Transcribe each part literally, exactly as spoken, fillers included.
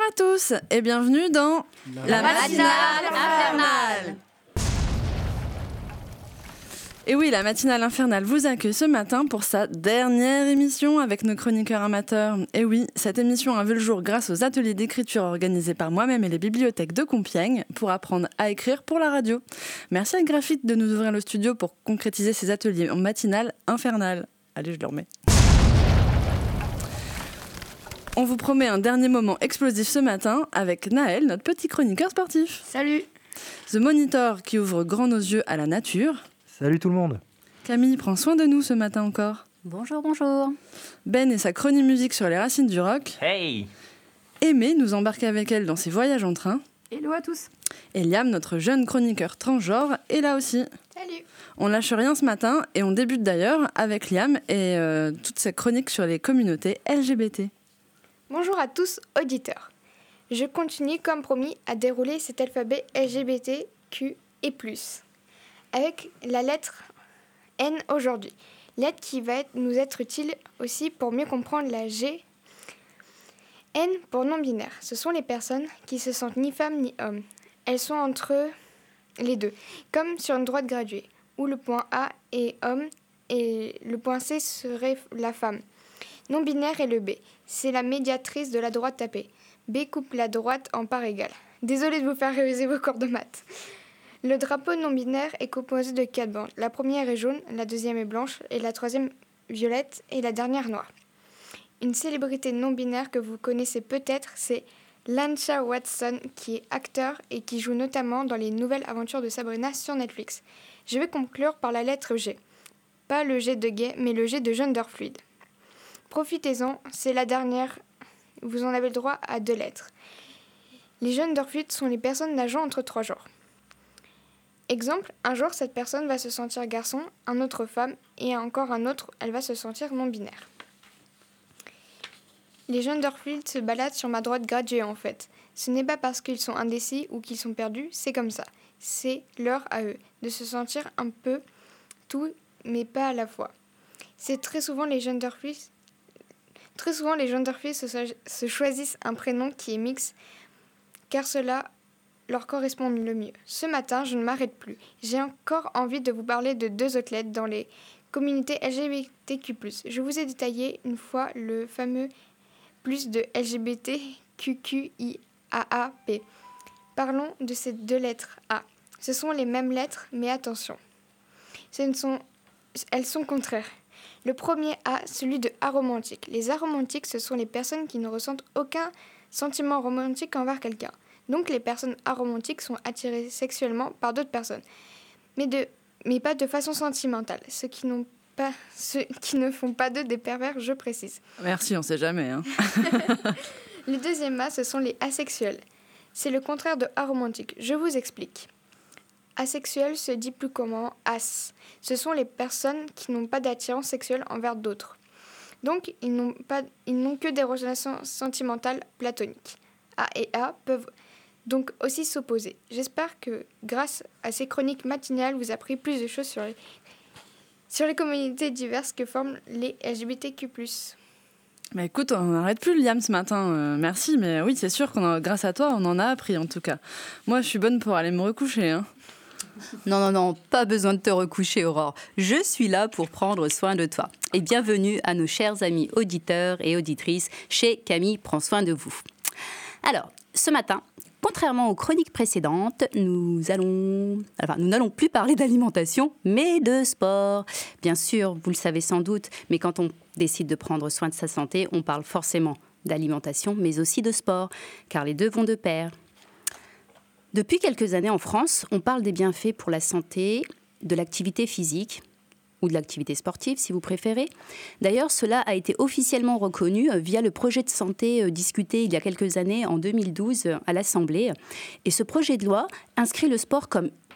à tous et bienvenue dans La, la matinale infernale. Et oui, la matinale infernale vous accueille ce matin pour sa dernière émission avec nos chroniqueurs amateurs. Et oui, cette émission a vu le jour grâce aux ateliers d'écriture organisés par moi-même et les bibliothèques de Compiègne pour apprendre à écrire pour la radio. Merci à Graphite de nous ouvrir le studio pour concrétiser ces ateliers en matinale infernale. Allez, je le remets. On vous promet un dernier moment explosif ce matin avec Naël, notre petit chroniqueur sportif. Salut. The Monitor qui ouvre grand nos yeux à la nature. Salut tout le monde. Camille prend soin de nous ce matin encore. Bonjour, bonjour. Ben et sa chronique musique sur les racines du rock. Hey. Aimée nous embarque avec elle dans ses voyages en train. Hello à tous. Et Liam, notre jeune chroniqueur transgenre, est là aussi. Salut. On lâche rien ce matin et on débute d'ailleurs avec Liam et euh, toute sa chronique sur les communautés L G B T. Bonjour à tous auditeurs. Je continue comme promis à dérouler cet alphabet L G B T Q et plus, avec la lettre N aujourd'hui. Lettre qui va être, nous être utile aussi pour mieux comprendre la G. N pour non-binaire. Ce sont les personnes qui se sentent ni femmes ni hommes. Elles sont entre les deux, comme sur une droite graduée, où le point A est homme et le point C serait la femme. Non-binaire est le B. C'est la médiatrice de la droite tapée. B coupe la droite en parts égales. Désolée de vous faire réviser vos cours de maths. Le drapeau non-binaire est composé de quatre bandes. La première est jaune, la deuxième est blanche, et la troisième violette, et la dernière noire. Une célébrité non-binaire que vous connaissez peut-être, c'est Lansha Watson, qui est acteur et qui joue notamment dans les nouvelles aventures de Sabrina sur Netflix. Je vais conclure par la lettre G. Pas le G de gay, mais le G de gender fluide. Profitez-en, c'est la dernière, vous en avez le droit à deux lettres. Les gender fluides sont les personnes nageant entre trois genres. Exemple, un jour cette personne va se sentir garçon, un autre femme, et encore un autre, elle va se sentir non-binaire. Les gender fluides se baladent sur ma droite graduée en fait. Ce n'est pas parce qu'ils sont indécis ou qu'ils sont perdus, c'est comme ça. C'est leur à eux, de se sentir un peu tout, mais pas à la fois. C'est très souvent les gender fluides Très souvent, les gender fluides se, se choisissent un prénom qui est mixte, car cela leur correspond le mieux. Ce matin, je ne m'arrête plus. J'ai encore envie de vous parler de deux autres lettres dans les communautés L G B T Q plus. Je vous ai détaillé une fois le fameux plus de L G B T Q Q I A A P. Parlons de ces deux lettres A. Ce sont les mêmes lettres, mais attention, ce ne sont, elles sont contraires. Le premier A, celui de aromantique. Les aromantiques, ce sont les personnes qui ne ressentent aucun sentiment romantique envers quelqu'un. Donc les personnes aromantiques sont attirées sexuellement par d'autres personnes, mais, de, mais pas de façon sentimentale. Ceux qui, n'ont pas, ceux qui ne font pas d'eux des pervers, je précise. Merci, on sait jamais. Hein. Le deuxième A, ce sont les asexuels. C'est le contraire de aromantique. Je vous explique. Asexuel se dit plus comment as. Ce sont les personnes qui n'ont pas d'attirance sexuelle envers d'autres. Donc, ils n'ont, pas, ils n'ont que des relations sentimentales platoniques. A et A peuvent donc aussi s'opposer. J'espère que, grâce à ces chroniques matinales, vous avez appris plus de choses sur les, sur les communautés diverses que forment les L G B T Q plus. Bah écoute, on n'arrête plus Liam ce matin. Euh, merci, mais oui, c'est sûr qu'on a, grâce à toi, on en a appris en tout cas. Moi, je suis bonne pour aller me recoucher, hein. Non, non, non, pas besoin de te recoucher, Aurore. Je suis là pour prendre soin de toi. Et bienvenue à nos chers amis auditeurs et auditrices chez Camille prend soin de vous. Alors, ce matin, contrairement aux chroniques précédentes, nous allons, enfin, nous n'allons plus parler d'alimentation, mais de sport. Bien sûr, vous le savez sans doute, mais quand on décide de prendre soin de sa santé, on parle forcément d'alimentation, mais aussi de sport, car les deux vont de pair. Depuis quelques années en France, on parle des bienfaits pour la santé de l'activité physique ou de l'activité sportive, si vous préférez. D'ailleurs, cela a été officiellement reconnu via le projet de santé discuté il y a quelques années, en deux mille douze, à l'Assemblée. Et ce projet de loi inscrit le sport comme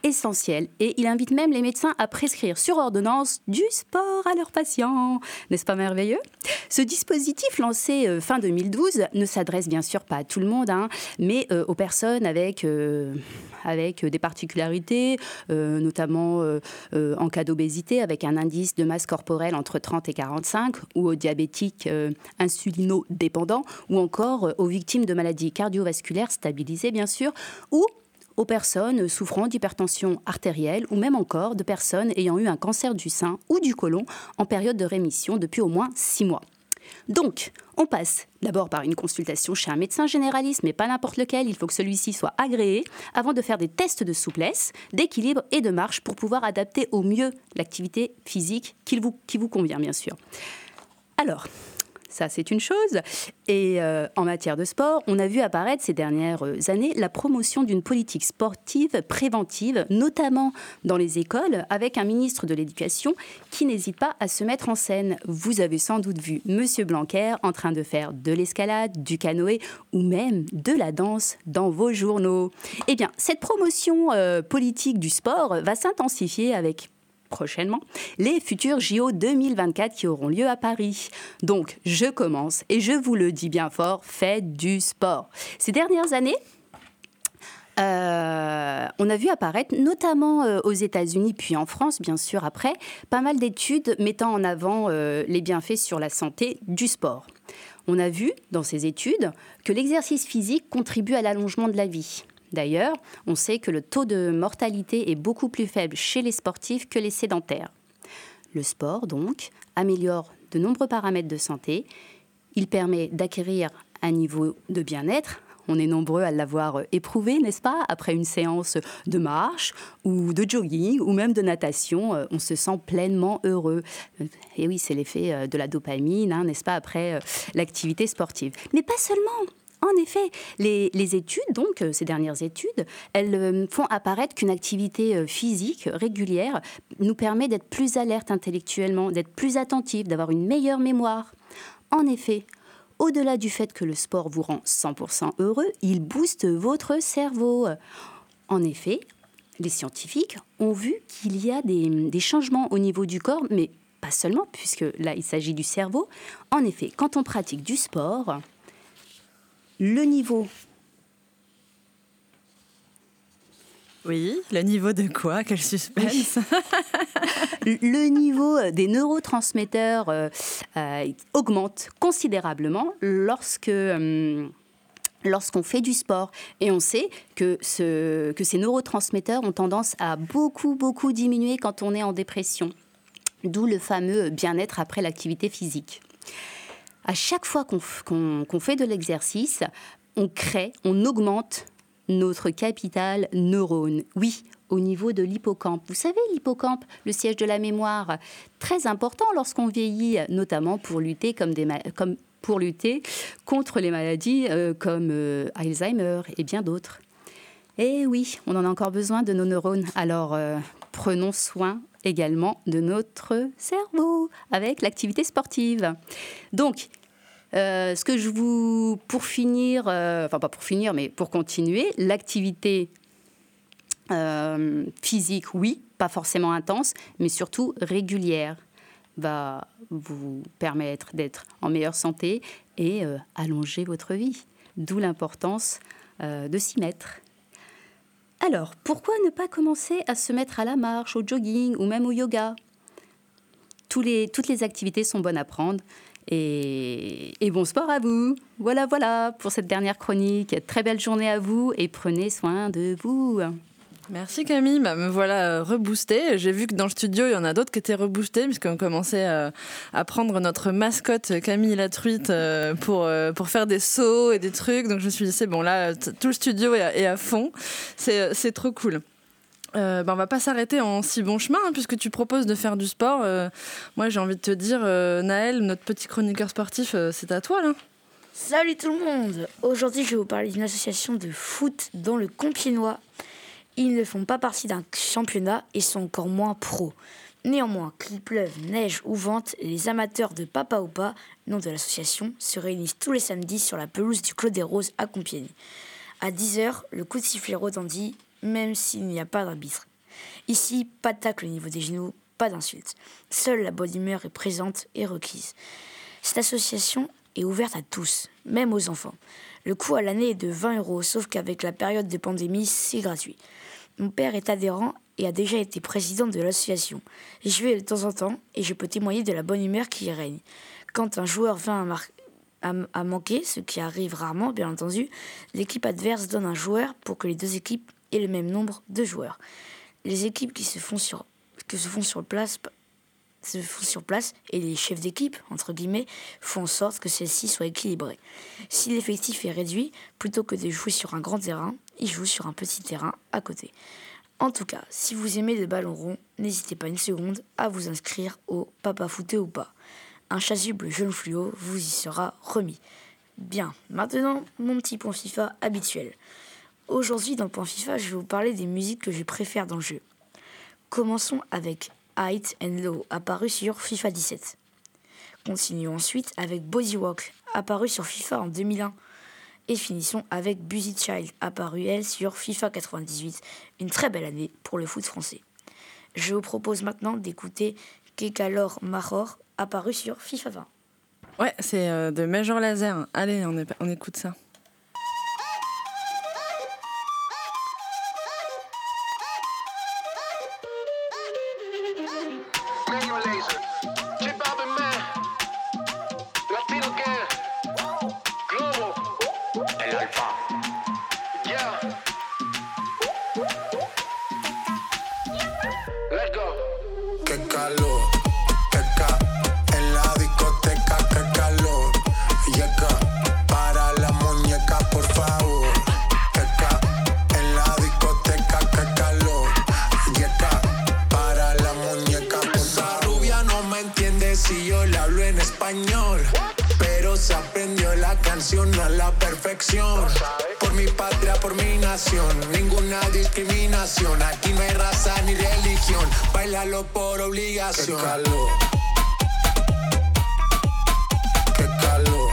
essentiel et il invite même les médecins à prescrire sur ordonnance du sport à leurs patients. N'est-ce pas merveilleux ? Ce dispositif lancé euh, fin deux mille douze ne s'adresse bien sûr pas à tout le monde, hein, mais euh, aux personnes avec, euh, avec des particularités, euh, notamment euh, euh, en cas d'obésité, avec un indice de masse corporelle entre trente et quarante-cinq, ou aux diabétiques euh, insulinodépendants, ou encore euh, aux victimes de maladies cardiovasculaires stabilisées, bien sûr, ou aux personnes souffrant d'hypertension artérielle, ou même encore de personnes ayant eu un cancer du sein ou du côlon en période de rémission depuis au moins six mois. Donc, on passe d'abord par une consultation chez un médecin généraliste, mais pas n'importe lequel, il faut que celui-ci soit agréé, avant de faire des tests de souplesse, d'équilibre et de marche pour pouvoir adapter au mieux l'activité physique qui vous, qui vous convient, bien sûr. Alors, ça, c'est une chose. Et euh, en matière de sport, on a vu apparaître ces dernières années la promotion d'une politique sportive préventive, notamment dans les écoles, avec un ministre de l'Éducation qui n'hésite pas à se mettre en scène. Vous avez sans doute vu Monsieur Blanquer en train de faire de l'escalade, du canoë ou même de la danse dans vos journaux. Eh bien, cette promotion euh, politique du sport va s'intensifier avec prochainement, les futurs J O deux mille vingt-quatre qui auront lieu à Paris. Donc, je commence et je vous le dis bien fort, faites du sport. Ces dernières années, euh, on a vu apparaître, notamment euh, aux États-Unis puis en France, bien sûr après, pas mal d'études mettant en avant euh, les bienfaits sur la santé du sport. On a vu dans ces études que l'exercice physique contribue à l'allongement de la vie. D'ailleurs, on sait que le taux de mortalité est beaucoup plus faible chez les sportifs que les sédentaires. Le sport, donc, améliore de nombreux paramètres de santé. Il permet d'acquérir un niveau de bien-être. On est nombreux à l'avoir éprouvé, n'est-ce pas ? Après une séance de marche ou de jogging ou même de natation, on se sent pleinement heureux. Et oui, c'est l'effet de la dopamine, hein, n'est-ce pas, après l'activité sportive. Mais pas seulement. En effet, les, les études, donc ces dernières études, elles font apparaître qu'une activité physique régulière nous permet d'être plus alerte intellectuellement, d'être plus attentif, d'avoir une meilleure mémoire. En effet, au-delà du fait que le sport vous rend cent pour cent heureux, il booste votre cerveau. En effet, les scientifiques ont vu qu'il y a des, des changements au niveau du corps, mais pas seulement, puisque là, il s'agit du cerveau. En effet, quand on pratique du sport, le niveau... Oui, le niveau de quoi ? Quel suspense. Le niveau des neurotransmetteurs euh, euh, augmente considérablement lorsque... Euh, lorsqu'on fait du sport. Et on sait que, ce, que ces neurotransmetteurs ont tendance à beaucoup, beaucoup diminuer quand on est en dépression. D'où le fameux bien-être après l'activité physique. À chaque fois qu'on, qu'on, qu'on fait de l'exercice, on crée, on augmente notre capital neurone. Oui, au niveau de l'hippocampe. Vous savez, l'hippocampe, le siège de la mémoire, très important lorsqu'on vieillit, notamment pour lutter, comme des, comme pour lutter contre les maladies euh, comme euh, Alzheimer et bien d'autres. Et oui, on en a encore besoin de nos neurones. Alors, euh, prenons soin également de notre cerveau avec l'activité sportive. Donc, euh, ce que je vous... Pour finir, euh, enfin pas pour finir, mais pour continuer, l'activité euh, physique, oui, pas forcément intense, mais surtout régulière, va vous permettre d'être en meilleure santé et euh, allonger votre vie. D'où l'importance euh, de s'y mettre. Alors, pourquoi ne pas commencer à se mettre à la marche, au jogging ou même au yoga ? Tous les, toutes les activités sont bonnes à prendre. Et, et bon sport à vous. Voilà, voilà pour cette dernière chronique. Très belle journée à vous et prenez soin de vous. Merci Camille, bah, me voilà reboostée. J'ai vu que dans le studio, il y en a d'autres qui étaient reboostés puisqu'on commençait à, à prendre notre mascotte Camille la truite pour, pour faire des sauts et des trucs. Donc je me suis dit, c'est bon, là, t- tout le studio est à, est à fond. C'est, c'est trop cool. Euh, bah, on va pas s'arrêter en si bon chemin hein, puisque tu proposes de faire du sport. Euh, moi, j'ai envie de te dire, euh, Naël, notre petit chroniqueur sportif, euh, c'est à toi là. Salut tout le monde. Aujourd'hui, je vais vous parler d'une association de foot dans le Compiègnois. Ils ne font pas partie d'un championnat et sont encore moins pros. Néanmoins, qu'il pleuve, neige ou vente, les amateurs de Papa Oupa, nom de l'association, se réunissent tous les samedis sur la pelouse du Clos des Roses à Compiègne. À dix heures, le coup de sifflet retentit, même s'il n'y a pas d'arbitre. Ici, pas de tacle au niveau des genoux, pas d'insultes. Seule la bonne humeur est présente et requise. Cette association est ouverte à tous, même aux enfants. Le coût à l'année est de vingt euros, sauf qu'avec la période de pandémie, c'est gratuit. Mon père est adhérent et a déjà été président de l'association. Je vais de temps en temps et je peux témoigner de la bonne humeur qui y règne. Quand un joueur vient à, mar- à, à manquer, ce qui arrive rarement bien entendu, l'équipe adverse donne un joueur pour que les deux équipes aient le même nombre de joueurs. Les équipes qui se font sur, que se font sur place, se font sur place et les chefs d'équipe, entre guillemets, font en sorte que celle-ci soit équilibrée. Si l'effectif est réduit, plutôt que de jouer sur un grand terrain, ils jouent sur un petit terrain à côté. En tout cas, si vous aimez le ballon rond, n'hésitez pas une seconde à vous inscrire au Papa Footé ou pas. Un chasuble jaune fluo vous y sera remis. Bien, maintenant, mon petit point FIFA habituel. Aujourd'hui, dans le point FIFA, je vais vous parler des musiques que je préfère dans le jeu. Commençons avec Height and Low, apparu sur FIFA dix-sept. Continuons ensuite avec Bodywalk, apparu sur FIFA en deux mille un. Et finissons avec Busy Child, apparu elle sur FIFA quatre-vingt-dix-huit. Une très belle année pour le foot français. Je vous propose maintenant d'écouter Kekalor Mahor, apparu sur FIFA vingt. Ouais, c'est euh, de Major Lazer. Allez, on, est, on écoute ça. A la perfección, por mi patria, por mi nación, ninguna discriminación, aquí no hay raza ni religión, bailalo por obligación. Qué calor, qué calor,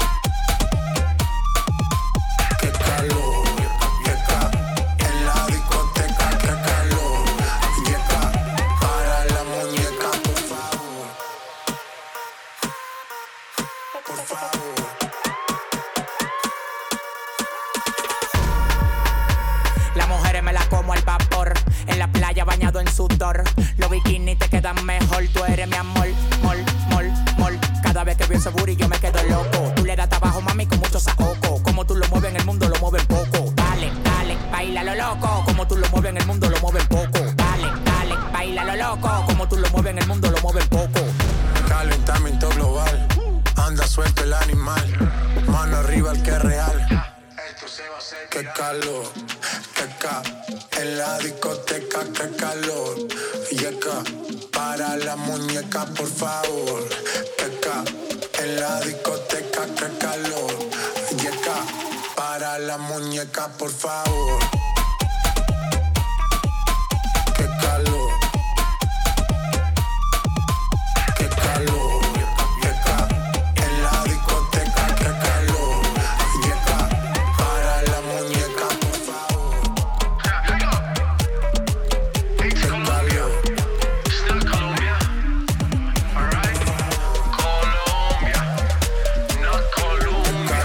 qué calor, yeca, en la discoteca, qué calor, yeca, para la muñeca, por favor, por favor. Me la como al vapor, en la playa bañado en sudor. Los bikinis te quedan mejor, tú eres mi amor, mol, mol, mol. Cada vez que veo ese booty yo me quedo loco. Tú le das trabajo, mami, con mucho saoco. Como tú lo mueves en el mundo, lo mueves poco. Dale, dale, baila lo loco. Como tú lo mueves en el mundo, lo mueves poco. Dale, dale, baila lo loco. Como tú lo mueves en el mundo, lo mueves poco. Calentamiento global, anda suelto el animal. Mano arriba el que es real. Qué calor, qué ca, en la discoteca, qué calor, yeca, para la muñeca, por favor, qué ca, en la discoteca, qué calor, yeca, para la muñeca, por favor, qué calor, qué calor, yeca, en la discoteca, qué calor, yeca, para la muñeca, por favor. Qué calor. Still Colombia, alright? Colombia, not Colombia.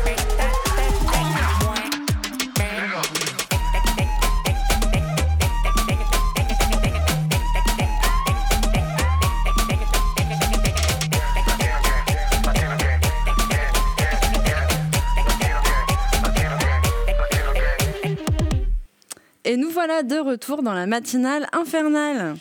Et nous voilà de retour dans la matinale infernale.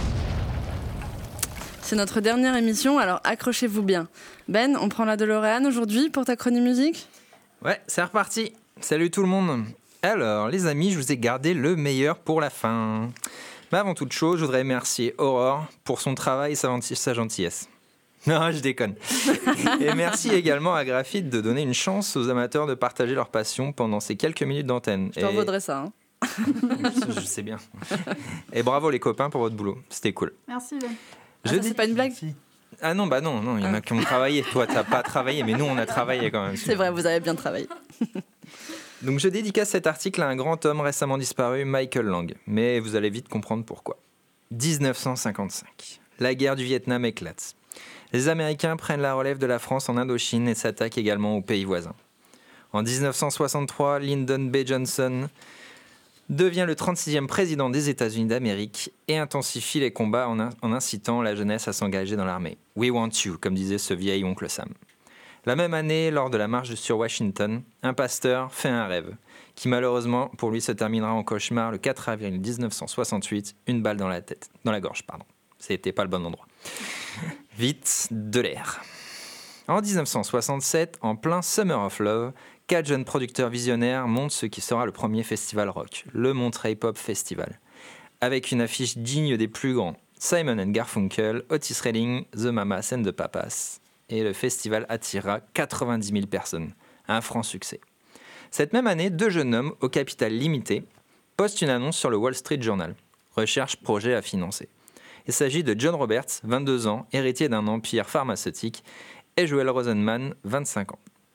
C'est notre dernière émission, alors accrochez-vous bien. Ben, on prend la DeLorean aujourd'hui pour ta chronique musique ? Ouais, c'est reparti. Salut tout le monde. Alors, les amis, je vous ai gardé le meilleur pour la fin. Mais avant toute chose, je voudrais remercier Aurore pour son travail et sa, sa gentillesse. Non, je déconne. Et merci également à Graphite de donner une chance aux amateurs de partager leur passion pendant ces quelques minutes d'antenne. Je t'en et... vaudrais ça, hein. Je sais bien. Et bravo les copains pour votre boulot, c'était cool. Merci Ben. Ah, ça, c'est pas une blague ? Ah non, bah non, non, il y en a qui ont travaillé. Toi, t'as pas travaillé, mais nous, on a travaillé quand même. C'est vrai, vous avez bien travaillé. Donc je dédicace cet article à un grand homme récemment disparu, Michael Lang. Mais vous allez vite comprendre pourquoi. dix-neuf cent cinquante-cinq. La guerre du Vietnam éclate. Les Américains prennent la relève de la France en Indochine et s'attaquent également aux pays voisins. En dix-neuf cent soixante-trois, Lyndon B. Johnson devient le trente-sixième président des États-Unis d'Amérique et intensifie les combats en, in- en incitant la jeunesse à s'engager dans l'armée. « We want you », comme disait ce vieil oncle Sam. La même année, lors de la marche sur Washington, un pasteur fait un rêve, qui malheureusement pour lui se terminera en cauchemar le quatre avril dix-neuf cent soixante-huit, une balle dans la tête, dans la gorge, pardon. C'était pas le bon endroit. Vite, de l'air. En dix-neuf cent soixante-sept, en plein Summer of Love, quatre jeunes producteurs visionnaires montent ce qui sera le premier festival rock, le Monterey Pop Festival, avec une affiche digne des plus grands, Simon and Garfunkel, Otis Redding, The Mamas and the Papas. Et le festival attirera quatre-vingt-dix mille personnes, un franc succès. Cette même année, deux jeunes hommes au capital limité postent une annonce sur le Wall Street Journal. Recherche projet à financer. Il s'agit de John Roberts, vingt-deux ans, héritier d'un empire pharmaceutique, et Joel Rosenman, vingt-cinq ans.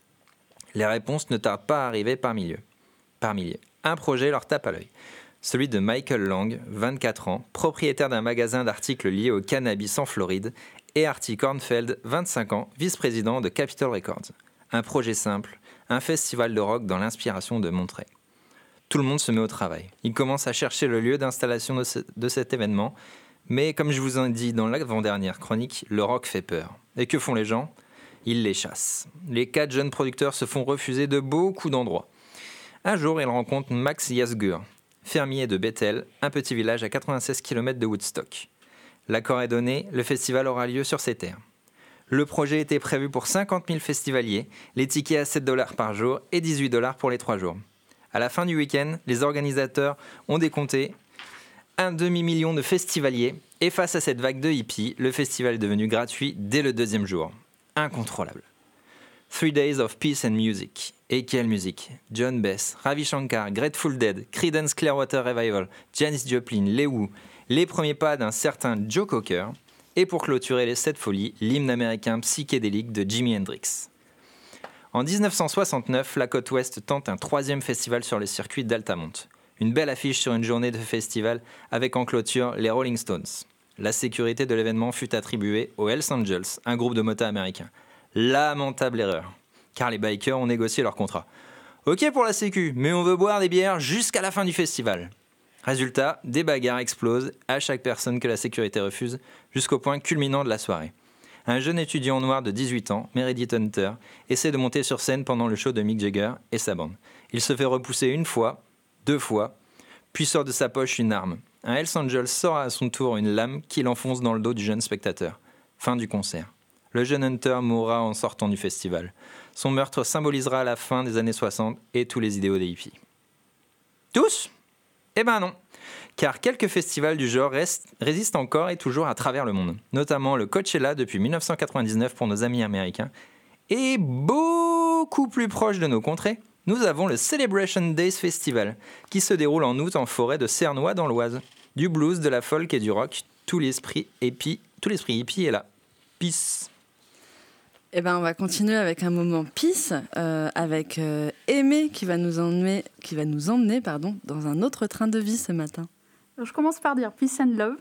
Les réponses ne tardent pas à arriver par milliers. Par milliers. Un projet leur tape à l'œil. Celui de Michael Lang, vingt-quatre ans, propriétaire d'un magasin d'articles liés au cannabis en Floride, et Artie Kornfeld, vingt-cinq ans, vice-président de Capitol Records. Un projet simple, un festival de rock dans l'inspiration de Monterey. Tout le monde se met au travail. Il commence à chercher le lieu d'installation de, ce, de cet événement, mais comme je vous en ai dit dans l'avant-dernière chronique, le rock fait peur. Et que font les gens ? Ils les chassent. Les quatre jeunes producteurs se font refuser de beaucoup d'endroits. Un jour, ils rencontrent Max Yasgur, fermier de Bethel, un petit village à quatre-vingt-seize kilomètres de Woodstock. L'accord est donné, le festival aura lieu sur ces terres. Le projet était prévu pour cinquante mille festivaliers, les tickets à sept dollars par jour et dix-huit dollars pour les trois jours. À la fin du week-end, les organisateurs ont décompté un demi-million de festivaliers et face à cette vague de hippies, le festival est devenu gratuit dès le deuxième jour. Incontrôlable. Three Days of Peace and Music. Et quelle musique! John Bess, Ravi Shankar, Grateful Dead, Creedence Clearwater Revival, Janis Joplin, Les Who, les premiers pas d'un certain Joe Cocker, et pour clôturer les sept folies, l'hymne américain psychédélique de Jimi Hendrix. En dix-neuf cent soixante-neuf, la côte ouest tente un troisième festival sur le circuit d'Altamont. Une belle affiche sur une journée de festival avec en clôture les Rolling Stones. La sécurité de l'événement fut attribuée aux Hells Angels, un groupe de motards américains. Lamentable erreur, car les bikers ont négocié leur contrat. Ok pour la sécu, mais on veut boire des bières jusqu'à la fin du festival. Résultat, des bagarres explosent à chaque personne que la sécurité refuse, jusqu'au point culminant de la soirée. Un jeune étudiant noir de dix-huit ans, Meredith Hunter, essaie de monter sur scène pendant le show de Mick Jagger et sa bande. Il se fait repousser une fois, deux fois, puis sort de sa poche une arme. Un Hells Angel sort à son tour une lame qu'il enfonce dans le dos du jeune spectateur. Fin du concert. Le jeune Hunter mourra en sortant du festival. Son meurtre symbolisera la fin des années soixante et tous les idéaux des hippies. Tous ? Eh ben non, car quelques festivals du genre restent, résistent encore et toujours à travers le monde, notamment le Coachella depuis dix-neuf cent quatre-vingt-dix-neuf pour nos amis américains, et beaucoup plus proche de nos contrées, nous avons le Celebration Days Festival, qui se déroule en août en forêt de Cernois dans l'Oise. Du blues, de la folk et du rock, tout l'esprit hippie, tout l'esprit hippie est là. Peace. Eh ben, on va continuer avec un moment peace, euh, avec euh, Aimé qui va nous emmener, qui va nous emmener pardon, dans un autre train de vie ce matin. Je commence par dire peace and love.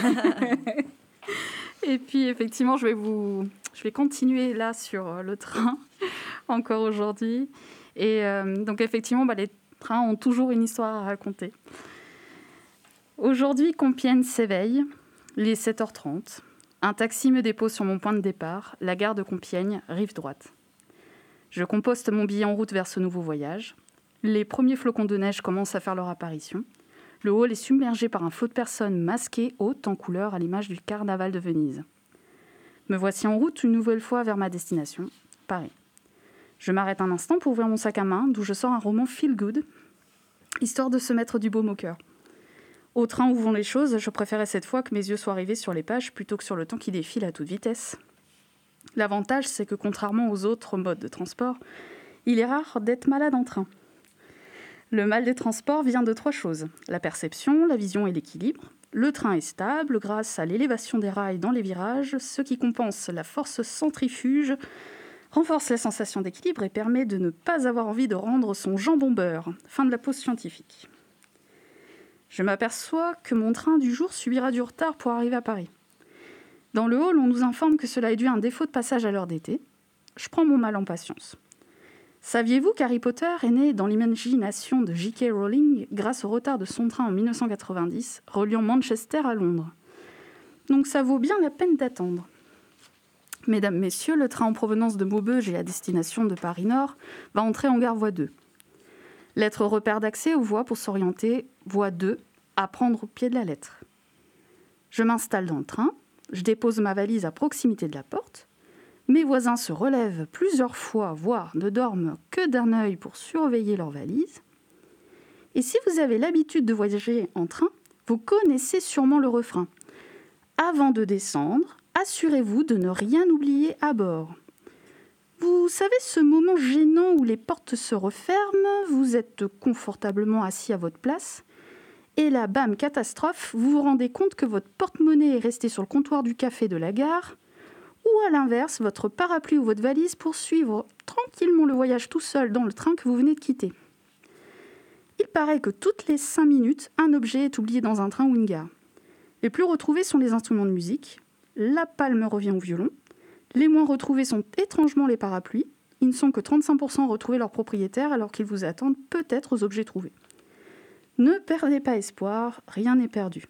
Et puis effectivement, je vais, vous, je vais continuer là sur le train, encore aujourd'hui. Et euh, donc effectivement, bah, les trains ont toujours une histoire à raconter. Aujourd'hui, Compiègne s'éveille, il est sept heures trente. Un taxi me dépose sur mon point de départ, la gare de Compiègne, rive droite. Je composte mon billet en route vers ce nouveau voyage. Les premiers flocons de neige commencent à faire leur apparition. Le hall est submergé par un flot de personnes masquées, hautes en couleur, à l'image du carnaval de Venise. Me voici en route une nouvelle fois vers ma destination, Paris. Je m'arrête un instant pour ouvrir mon sac à main, d'où je sors un roman feel good, histoire de se mettre du baume au cœur. Au train où vont les choses, je préférais cette fois que mes yeux soient rivés sur les pages plutôt que sur le temps qui défile à toute vitesse. L'avantage, c'est que contrairement aux autres modes de transport, il est rare d'être malade en train. Le mal des transports vient de trois choses. La perception, la vision et l'équilibre. Le train est stable grâce à l'élévation des rails dans les virages, ce qui compense la force centrifuge renforce la sensation d'équilibre et permet de ne pas avoir envie de rendre son jambon beurre. Fin de la pause scientifique. Je m'aperçois que mon train du jour subira du retard pour arriver à Paris. Dans le hall, on nous informe que cela est dû à un défaut de passage à l'heure d'été. Je prends mon mal en patience. Saviez-vous qu'Harry Potter est né dans l'imagination de J K Rowling grâce au retard de son train en mille neuf cent quatre-vingt-dix, reliant Manchester à Londres? Donc ça vaut bien la peine d'attendre. Mesdames, Messieurs, le train en provenance de Maubeuge et à destination de Paris-Nord va entrer en gare voie deux. Lettre repère d'accès aux voies pour s'orienter, voie deux, à prendre au pied de la lettre. Je m'installe dans le train, je dépose ma valise à proximité de la porte. Mes voisins se relèvent plusieurs fois, voire ne dorment que d'un œil pour surveiller leurs valises. Et si vous avez l'habitude de voyager en train, vous connaissez sûrement le refrain. Avant de descendre, assurez-vous de ne rien oublier à bord. Vous savez ce moment gênant où les portes se referment, vous êtes confortablement assis à votre place, et là, bam, catastrophe, vous vous rendez compte que votre porte-monnaie est restée sur le comptoir du café de la gare, ou à l'inverse, votre parapluie ou votre valise pour suivre tranquillement le voyage tout seul dans le train que vous venez de quitter. Il paraît que toutes les cinq minutes, un objet est oublié dans un train ou une gare. Les plus retrouvés sont les instruments de musique, la palme revient au violon, les moins retrouvés sont étrangement les parapluies, ils ne sont que trente-cinq pour cent retrouvés leur propriétaire alors qu'ils vous attendent peut-être aux objets trouvés. Ne perdez pas espoir, rien n'est perdu.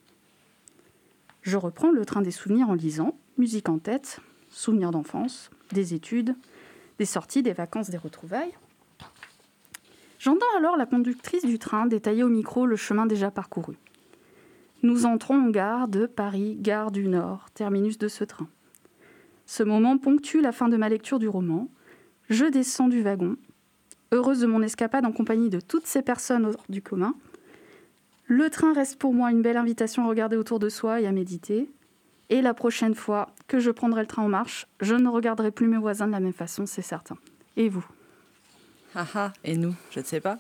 Je reprends le train des souvenirs en lisant, musique en tête, souvenirs d'enfance, des études, des sorties, des vacances, des retrouvailles. J'entends alors la conductrice du train détailler au micro le chemin déjà parcouru. Nous entrons en gare de Paris, gare du Nord, terminus de ce train. Ce moment ponctue la fin de ma lecture du roman. Je descends du wagon, heureuse de mon escapade en compagnie de toutes ces personnes hors du commun. Le train reste pour moi une belle invitation à regarder autour de soi et à méditer. Et la prochaine fois que je prendrai le train en marche, je ne regarderai plus mes voisins de la même façon, c'est certain. Et vous? Ah ah, et nous? Je ne sais pas.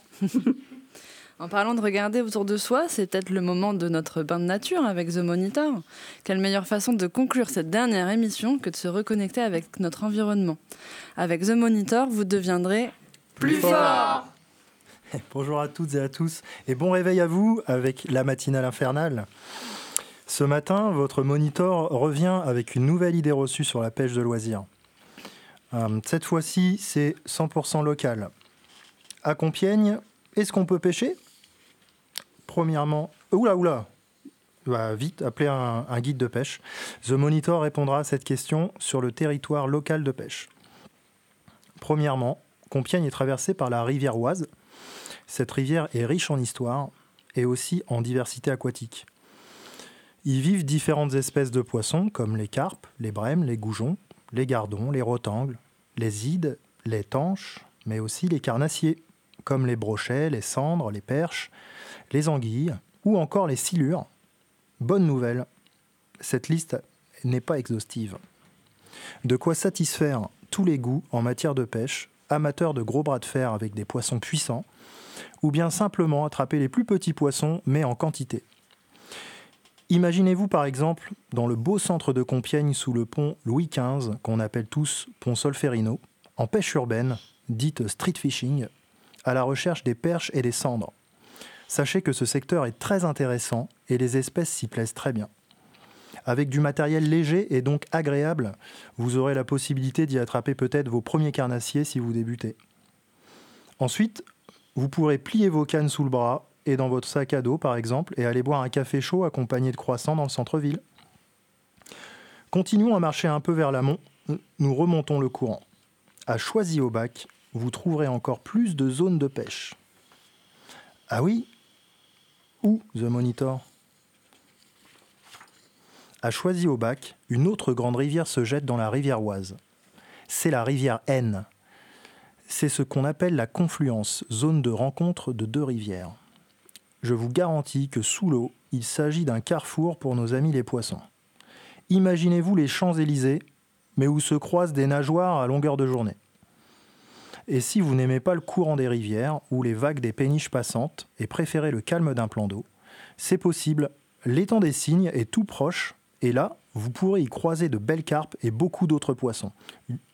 En parlant de regarder autour de soi, c'est peut-être le moment de notre bain de nature avec The Monitor. Quelle meilleure façon de conclure cette dernière émission que de se reconnecter avec notre environnement. Avec The Monitor, vous deviendrez plus fort. Bonjour à toutes et à tous et bon réveil à vous avec la matinale infernale. Ce matin, votre monitor revient avec une nouvelle idée reçue sur la pêche de loisirs. Euh, cette fois-ci, c'est cent pour cent local. À Compiègne, est-ce qu'on peut pêcher ? Premièrement, oula oula, bah, vite, appelez un, un guide de pêche. The Monitor répondra à cette question sur le territoire local de pêche. Premièrement, Compiègne est traversée par la rivière Oise. Cette rivière est riche en histoire et aussi en diversité aquatique. Y vivent différentes espèces de poissons comme les carpes, les brèmes, les goujons, les gardons, les rotangles, les ides, les tanches, mais aussi les carnassiers, comme les brochets, les cendres, les perches, les anguilles ou encore les silures. Bonne nouvelle, cette liste n'est pas exhaustive. De quoi satisfaire tous les goûts en matière de pêche, amateurs de gros bras de fer avec des poissons puissants, ou bien simplement attraper les plus petits poissons, mais en quantité. Imaginez-vous par exemple dans le beau centre de Compiègne sous le pont Louis quinze, qu'on appelle tous pont Solferino, en pêche urbaine, dite street fishing, à la recherche des perches et des cendres. Sachez que ce secteur est très intéressant et les espèces s'y plaisent très bien. Avec du matériel léger et donc agréable, vous aurez la possibilité d'y attraper peut-être vos premiers carnassiers si vous débutez. Ensuite, vous pourrez plier vos cannes sous le bras et dans votre sac à dos par exemple et aller boire un café chaud accompagné de croissants dans le centre-ville. Continuons à marcher un peu vers l'amont, nous remontons le courant. À Choisy-au-Bac, vous trouverez encore plus de zones de pêche. Ah oui ? Où, The Monitor ? À Choisy-au-Bac, une autre grande rivière se jette dans la rivière Oise. C'est la rivière Aisne. C'est ce qu'on appelle la confluence, zone de rencontre de deux rivières. Je vous garantis que sous l'eau, il s'agit d'un carrefour pour nos amis les poissons. Imaginez-vous les Champs-Élysées, mais où se croisent des nageoires à longueur de journée. Et si vous n'aimez pas le courant des rivières ou les vagues des péniches passantes et préférez le calme d'un plan d'eau, c'est possible, l'étang des Cygnes est tout proche et là, vous pourrez y croiser de belles carpes et beaucoup d'autres poissons.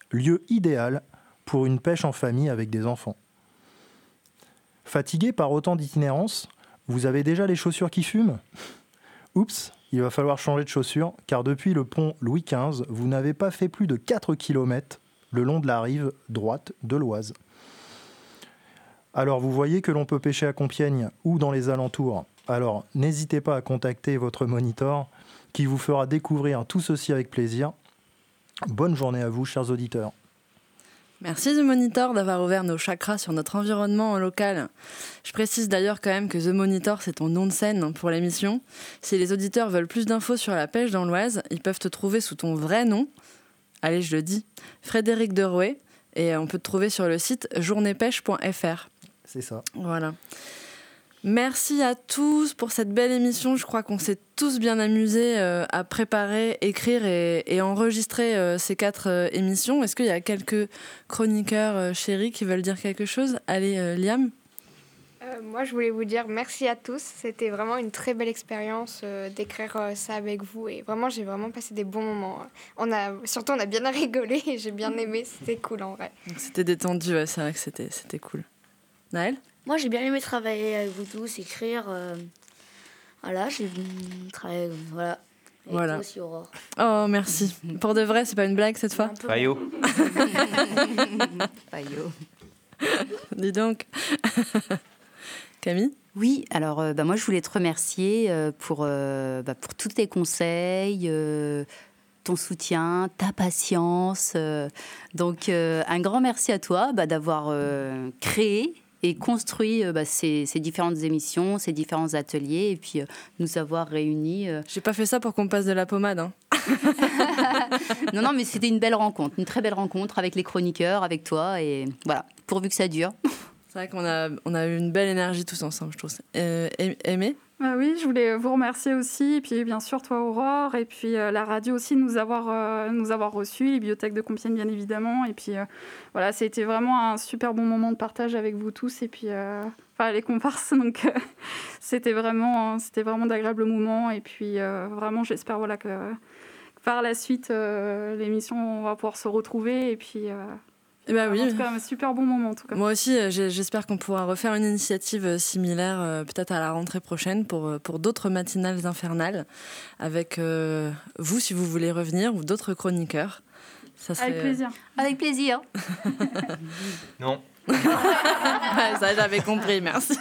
lieu idéal pour une pêche en famille avec des enfants. Fatigué par autant d'itinérance, vous avez déjà les chaussures qui fument ? Oups, il va falloir changer de chaussures, car depuis le pont Louis quinze, vous n'avez pas fait plus de quatre kilomètres le long de la rive droite de l'Oise. Alors vous voyez que l'on peut pêcher à Compiègne ou dans les alentours. Alors n'hésitez pas à contacter votre monitor qui vous fera découvrir tout ceci avec plaisir. Bonne journée à vous, chers auditeurs. Merci The Monitor d'avoir ouvert nos chakras sur notre environnement local. Je précise d'ailleurs quand même que The Monitor, c'est ton nom de scène pour l'émission. Si les auditeurs veulent plus d'infos sur la pêche dans l'Oise, ils peuvent te trouver sous ton vrai nom. Allez, je le dis, Frédéric Derouet. Et on peut te trouver sur le site journée pêche point f r. C'est ça. Voilà. Merci à tous pour cette belle émission. Je crois qu'on s'est tous bien amusés euh, à préparer, écrire et, et enregistrer euh, ces quatre euh, émissions. Est-ce qu'il y a quelques chroniqueurs euh, chéris qui veulent dire quelque chose ? Allez, euh, Liam ? Euh, moi, je voulais vous dire merci à tous. C'était vraiment une très belle expérience euh, d'écrire euh, ça avec vous. Et vraiment, j'ai vraiment passé des bons moments. On a, surtout, on a bien rigolé et j'ai bien aimé. C'était cool, en vrai. C'était détendu, ouais, c'est vrai que c'était, c'était cool. Naël ? Moi, j'ai bien aimé travailler avec vous tous, écrire. Euh, voilà, j'ai travaillé. Voilà. Et voilà. toi aussi, Aurore. Oh, merci. Pour de vrai, c'est pas une blague cette fois ? Payot. Payot. Dis donc. Camille ? Oui, alors euh, bah, moi je voulais te remercier euh, pour, euh, bah, pour tous tes conseils, euh, ton soutien, ta patience. Euh, donc euh, un grand merci à toi bah, d'avoir euh, créé et construit euh, bah, ces, ces différentes émissions, ces différents ateliers et puis euh, nous avoir réunis. Euh... J'ai pas fait ça pour qu'on passe de la pommade. Hein. non, non, mais c'était une belle rencontre, une très belle rencontre avec les chroniqueurs, avec toi et voilà, pourvu que ça dure. C'est vrai qu'on a, on a eu une belle énergie tous ensemble, je trouve. Euh, Aimée ? Bah oui, je voulais vous remercier aussi, et puis bien sûr toi Aurore, et puis euh, la radio aussi de nous avoir, euh, nous avoir reçus, les bibliothèques de Compiègne bien évidemment, et puis euh, voilà, ça a été vraiment un super bon moment de partage avec vous tous, et puis euh, enfin les comparses, donc euh, c'était vraiment, c'était vraiment d'agréables moments, et puis euh, vraiment j'espère voilà que par la suite euh, l'émission on va pouvoir se retrouver, et puis euh, Eh ben oui. En tout cas, un super bon moment en tout cas. Moi aussi, j'espère qu'on pourra refaire une initiative similaire, euh, peut-être à la rentrée prochaine, pour, pour d'autres matinales infernales, avec euh, vous, si vous voulez revenir, ou d'autres chroniqueurs. Ça serait... Avec plaisir. Avec plaisir. Non. Ça, j'avais compris, merci.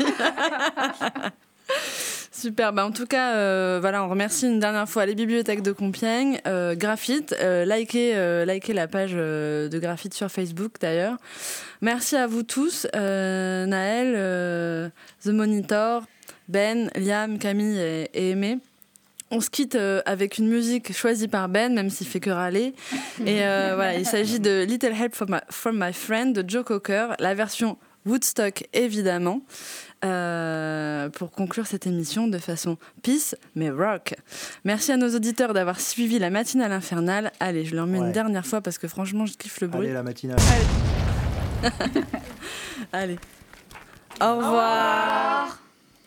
Super, bah en tout cas, euh, voilà, on remercie une dernière fois les bibliothèques de Compiègne, euh, Graphite, euh, likez, euh, likez la page euh, de Graphite sur Facebook d'ailleurs. Merci à vous tous, euh, Naël, euh, The Monitor, Ben, Liam, Camille et, et Aimée. On se quitte euh, avec une musique choisie par Ben, même s'il fait que râler. Et euh, voilà, il s'agit de Little Help from my, from my Friend de Joe Cocker, la version Woodstock évidemment. Euh, pour conclure cette émission de façon peace mais rock. Merci à nos auditeurs d'avoir suivi la matinale infernale. Allez, je leur mets ouais. une dernière fois parce que franchement je kiffe le bruit. Allez, la matinale. Allez. Allez. Au revoir. Au revoir.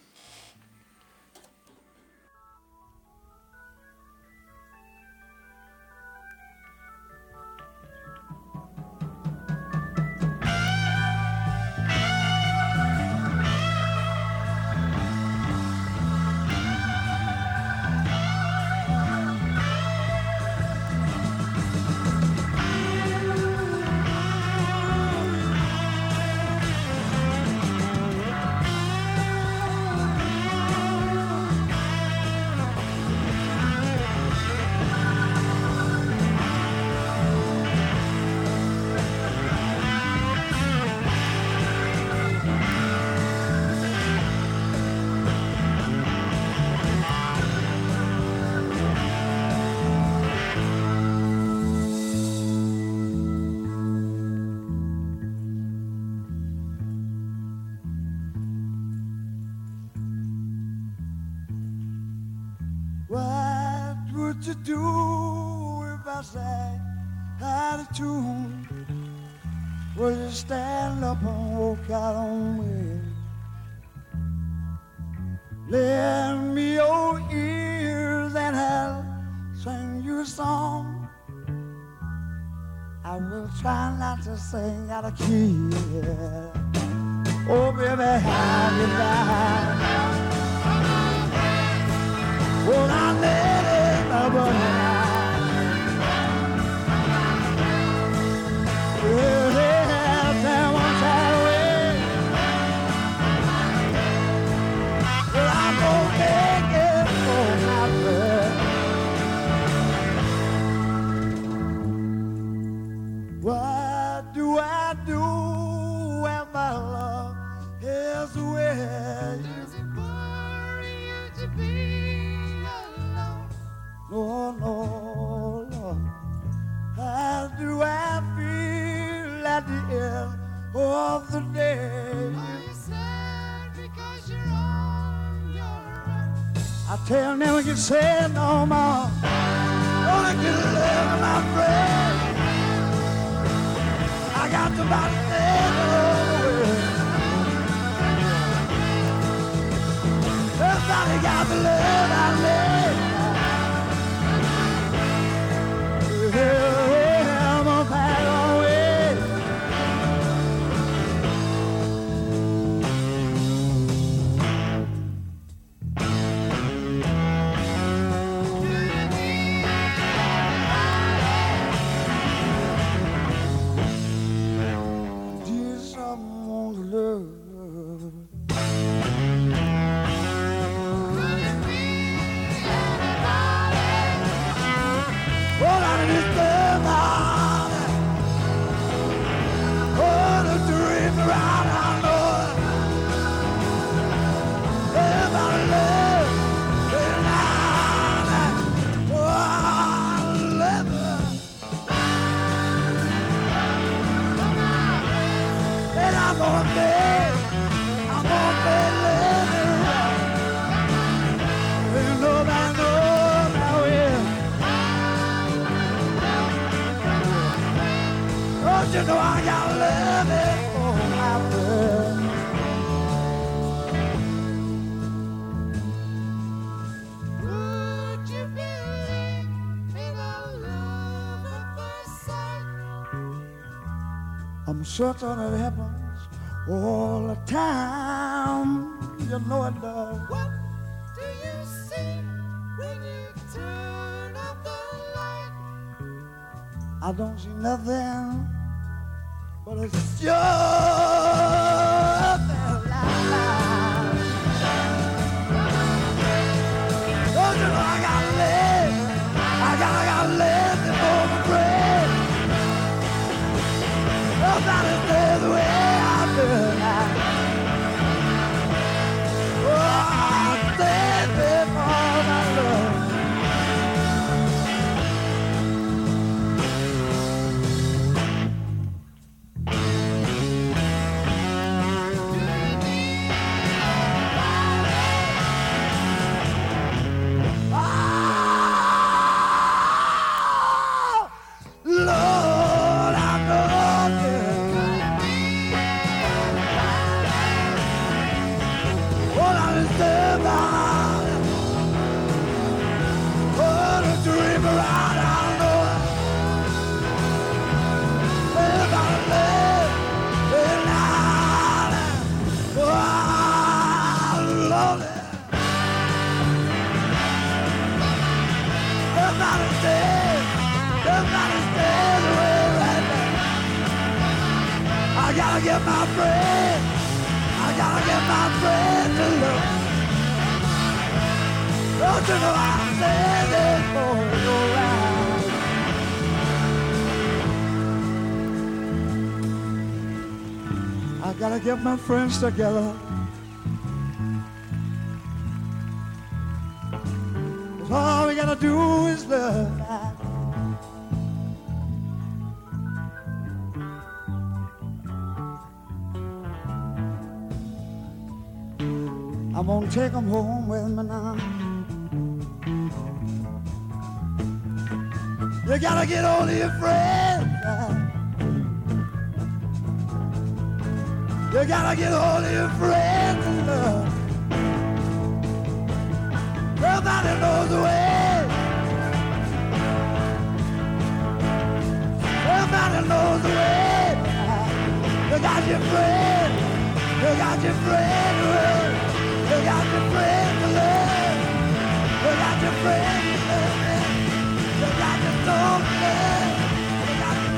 To do if I sang out of tune? Will you stand up and walk out on me? Lend me your ears and I'll sing you a song. I will try not to sing out of key. Oh, baby, how you lie? Well, I let it never lie. Well, yeah, that one side away. Well, I'm gonna make it for my friend. What do I do when my love is away? Does it worry you to be alone? No, no, no. How do I feel at the end of the day? Are you sad because you're on your own? I tell them we can say no more. Oh, I can live, my friend. I got the body there over. Everybody got the love I need. Yeah, I'm a bad away. Dear someone's love. All out of this damn heart. Oh, the dream around, I know it. Everybody love, and I, oh, I love her. And I'm gonna be, I'm gonna be living right. And nobody knows how it. Don't you know I gotta love it for my friend? Would you believe in a love at first sight? I'm certain it happens all the time. You know it does. What do you see when you turn off the light? I don't see nothing. But it's just that light. Don't you know I gotta live? I gotta, gotta live before my grave. Nobody stays the way I do now. Oh, I stay before my love. Lord, I know it. All I understand about it. Oh, the dream around, I know it. If I live in Ireland, oh, I love it. If I understand. Everybody stays away right now. I gotta get my friend. I gotta get my friend to look. Don't you know I'm standing for your ride? I gotta get my friends together. 'Cause all we gotta do is love. I'm gonna take them home with me now. You gotta get hold of your friends. You gotta get hold of your friends and love. Nobody knows the way. Nobody Everybody knows the way. You got your friend. You got your friend to love. You got your friend to love. You got your friend to love. You got your soul to love. You got your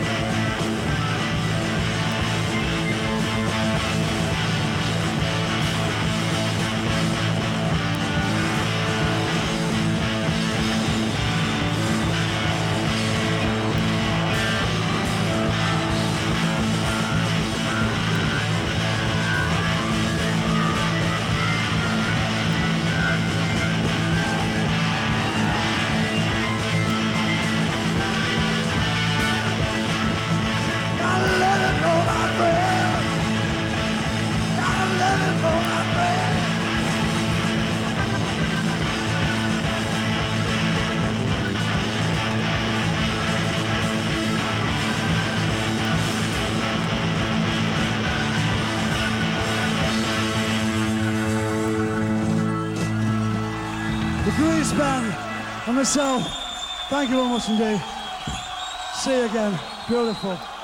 The Grease Band and myself, thank you very much indeed. See you again. Beautiful.